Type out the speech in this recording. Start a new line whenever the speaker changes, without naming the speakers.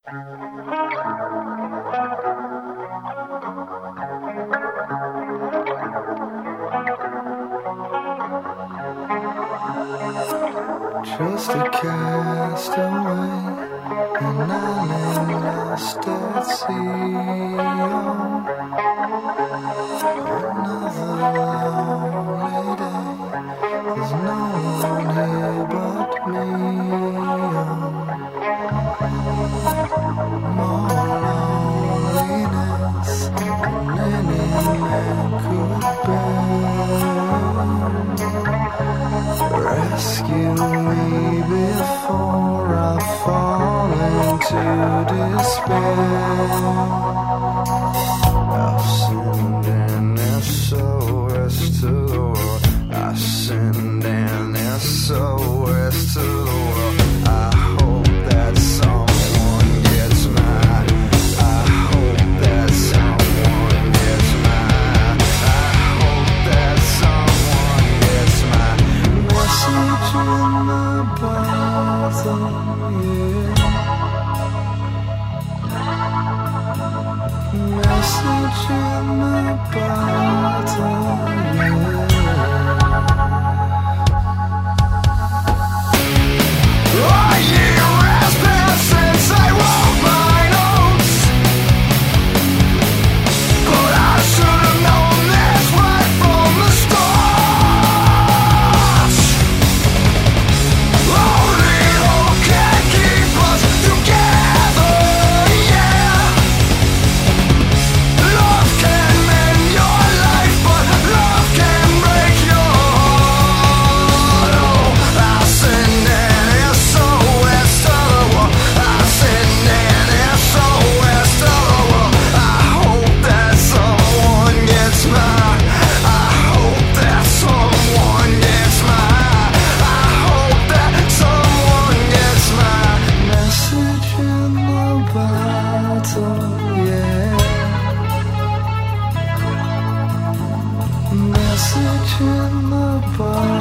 Just a castaway, an island lost at sea. Another lonely day. There's no one here but me. More loneliness than any man could bear. Rescue me before I fall into despair. I've sinned and SOS to the world. I sinned and SOS to the world. I hope that someone gets mine. I hope that someone gets mine. I hope that someone gets mine. Message in the bottle, yeah. Message in the bottle, yeah. Oh, year has passed since I wrote my notes, but I should have known this right from the start. Only hope can keep us together, yeah. Love can mend your life, but love can break your heart. Oh, I send an SOS to the world. I send an SOS to the world. I hope that someone gets mine. I hope that someone gets mine. I hope that someone gets mine. Message in the bottle, yeah. Message in the bottle.